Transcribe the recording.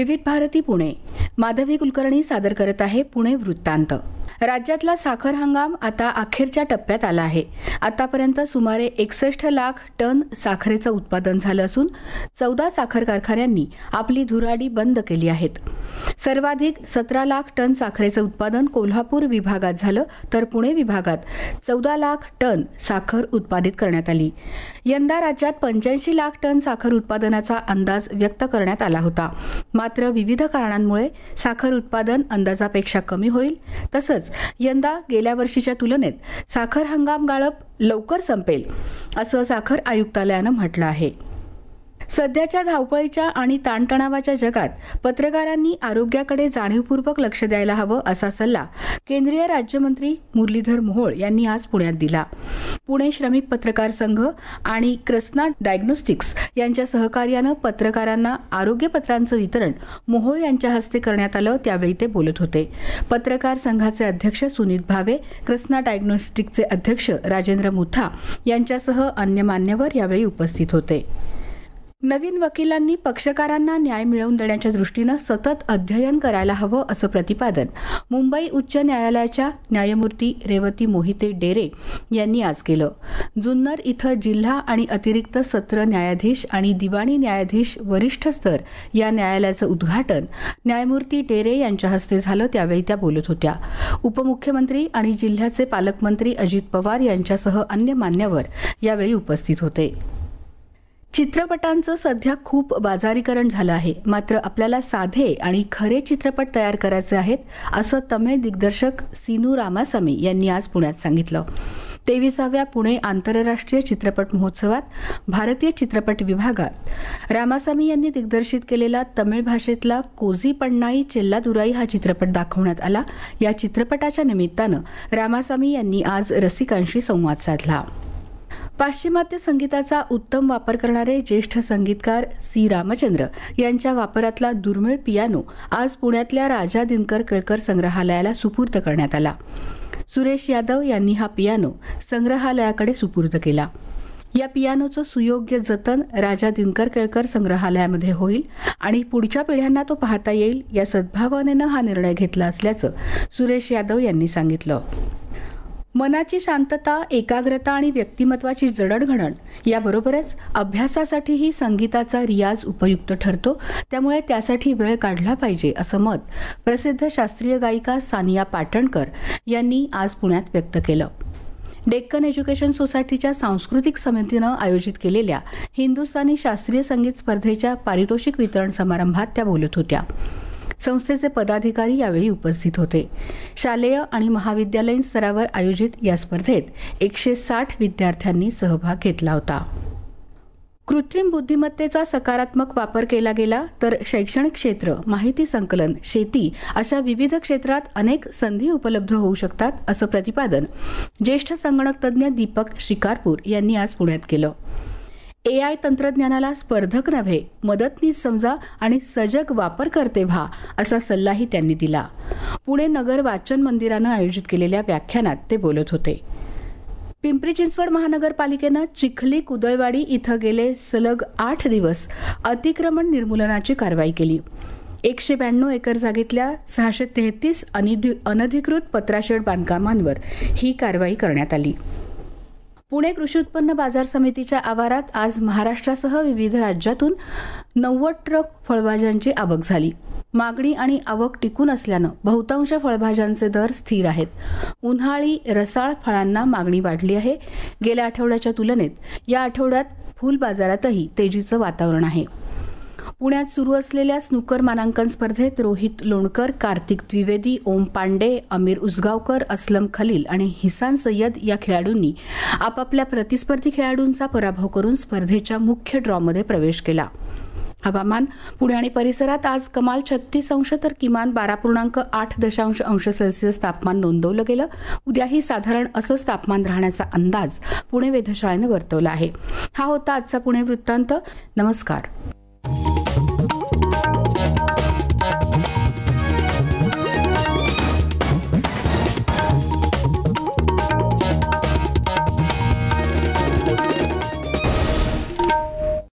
विविध भारती पुणे माधवी कुलकर्णी सादर करत आहे पुणे वृत्तांत। राज्यातला साखर हंगाम आता अखेरच्या टप्प्यात आला आहे। आतापर्यंत सुमारे 61 लाख टन साखरेचं उत्पादन झालं असून 14 साखर कारखान्यांनी आपली धुराडी बंद केली आहेत। सर्वाधिक 17 लाख टन साखरेचं उत्पादन कोल्हापूर विभागात झालं, तर पुणे विभागात 14 लाख टन साखर उत्पादित करण्यात आली। यंदा राज्यात 85 लाख टन साखर उत्पादनाचा अंदाज व्यक्त करण्यात आला होता। मात्र विविध कारणांमुळे साखर उत्पादन अंदाजापेक्षा कमी होईल। तसंच यंदा गेल्या वर्षीच्या तुलनेत साखर हंगाम गाळप लवकर संपेल, असं साखर आयुक्तालयानं म्हटलं आहे। सध्याच्या धावपळीच्या आणि ताणतणावाच्या जगात पत्रकारांनी आरोग्याकडे जाणीवपूर्वक लक्ष द्यायला हवं, असा सल्ला केंद्रीय राज्यमंत्री मुरलीधर मोहोळ यांनी आज पुण्यात दिला। पुणे श्रमिक पत्रकार संघ आणि कृष्णा डायग्नोस्टिक्स यांच्या सहकार्यानं पत्रकारांना आरोग्यपत्रांचं वितरण मोहोळ यांच्या हस्ते करण्यात आलं, त्यावेळी ते बोलत होते। पत्रकार संघाचे अध्यक्ष सुनीत भावे, कृष्णा डायग्नोस्टिक्सचे अध्यक्ष राजेंद्र मुथा यांच्यासह अन्य मान्यवर यावेळी उपस्थित होते। नवीन वकिलांनी पक्षकारांना न्याय मिळवून देण्याच्या दृष्टीनं सतत अध्ययन करायला हवं, असं प्रतिपादन मुंबई उच्च न्यायालयाच्या न्यायमूर्ती रेवती मोहिते डेरे यांनी आज केलं। जुन्नर इथं जिल्हा आणि अतिरिक्त सत्र न्यायाधीश आणि दिवाणी न्यायाधीश वरिष्ठ स्तर या न्यायालयाचं उद्घाटन न्यायमूर्ती डेरे यांच्या हस्ते झालं, त्यावेळी त्या बोलत होत्या। उपमुख्यमंत्री आणि जिल्ह्याचे पालकमंत्री अजित पवार यांच्यासह अन्य मान्यवर यावेळी उपस्थित होते। चित्रपटांचं सध्या खूप बाजारीकरण झालं आहे, मात्र आपल्याला साधे आणि खरे चित्रपट तयार करायचे आहेत, असं तमिळ दिग्दर्शक सीनू रामासामी यांनी आज पुण्यात सांगितलं। 23व्या पुणे आंतरराष्ट्रीय चित्रपट महोत्सवात भारतीय चित्रपट विभागात रामासामी यांनी दिग्दर्शित केलेला तमिळ भाषेतला कोझी पण्णाई चेल्लादुराई हा चित्रपट दाखवण्यात आला। या चित्रपटाच्या निमित्तानं रामासामी यांनी आज रसिकांशी संवाद साधला। पाश्चिमात्य संगीताचा उत्तम वापर करणारे ज्येष्ठ संगीतकार सी रामचंद्र यांच्या वापरातला दुर्मिळ पियानो आज पुण्यातल्या राजा दिनकर केळकर संग्रहालयाला सुपूर्द करण्यात आला। सुरेश यादव यांनी हा पियानो संग्रहालयाकडे सुपूर्द केला। या पियानोचं सुयोग्य जतन राजा दिनकर केळकर संग्रहालयामध्ये होईल आणि पुढच्या पिढ्यांना तो पाहता येईल, या सद्भावनेनं हा निर्णय घेतला असल्याचं सुरेश यादव यांनी सांगितलं। मनाची शांतता, एकाग्रता आणि व्यक्तिमत्वाची जडणघडण याबरोबरच अभ्यासासाठीही संगीताचा रियाज उपयुक्त ठरतो, त्यामुळे त्यासाठी वेळ काढला पाहिजे, असं मत प्रसिद्ध शास्त्रीय गायिका सानिया पाटणकर यांनी आज पुण्यात व्यक्त केलं। डेक्कन एज्युकेशन सोसायटीच्या सांस्कृतिक समितीनं आयोजित केलेल्या हिंदुस्थानी शास्त्रीय संगीत स्पर्धेच्या पारितोषिक वितरण समारंभात त्या बोलत होत्या। संस्थेचे पदाधिकारी यावेळी उपस्थित होते। शालेय आणि महाविद्यालयीन स्तरावर आयोजित या स्पर्धेत 160 विद्यार्थ्यांनी सहभाग घेतला होता। कृत्रिम बुद्धिमत्तेचा सकारात्मक वापर केला गेला तर शैक्षणिक क्षेत्र, माहिती संकलन, शेती अशा विविध क्षेत्रात अनेक संधी उपलब्ध होऊ शकतात, असं प्रतिपादन ज्येष्ठ संगणक तज्ज्ञ दीपक शिकारपूर यांनी आज पुण्यात केलं। AI तंत्रज्ञानाला स्पर्धक नव्हे, मदतनीस समजा आणि सजग वापरकर्ते व्हा, असा सल्लाही त्यांनी दिला। पुणे नगर वाचन मंदिरानं आयोजित केलेल्या व्याख्यानात ते बोलत होते। पिंपरी चिंचवड महानगरपालिकेनं चिखली कुदळवाडी इथं गेले सलग 8 दिवस अतिक्रमण निर्मूलनाची कारवाई केली। 192 एकर जागेतल्या 633 अनधिकृत पत्राशेड बांधकामांवर ही कारवाई करण्यात आली। पुणे कृषी उत्पन्न बाजार समितीच्या आवारात आज महाराष्ट्रासह विविध राज्यातून 90 ट्रक फळभाज्यांची आवक झाली। मागणी आणि आवक टिकून असल्यानं बहुतांश फळभाज्यांचे दर स्थिर आहेत। उन्हाळी रसाळ फळांना मागणी वाढली आहे। गेल्या आठवड्याच्या तुलनेत या आठवड्यात फूल बाजारातही तेजीचं वातावरण आहे। पुण्यात सुरू असलेल्या स्नूकर मानांकन स्पर्धेत रोहित लोणकर, कार्तिक द्विवेदी, ओम पांडे, अमीर उसगावकर, असलम खलील आणि हिसान सय्यद या खेळाडूंनी आपापल्या प्रतिस्पर्धी खेळाडूंचा पराभव करून स्पर्धेच्या मुख्य ड्रॉमध्ये प्रवेश केला। हवामान पुणे आणि परिसरात आज कमाल 36 अंश तर किमान 12.8 अंश सेल्सिअस तापमान नोंदवलं गेलं। उद्याही साधारण असंच तापमान राहण्याचा अंदाज पुणे वेधशाळेनं वर्तवला आहे। हा होता आजचा पुणे वृत्तांत। नमस्कार।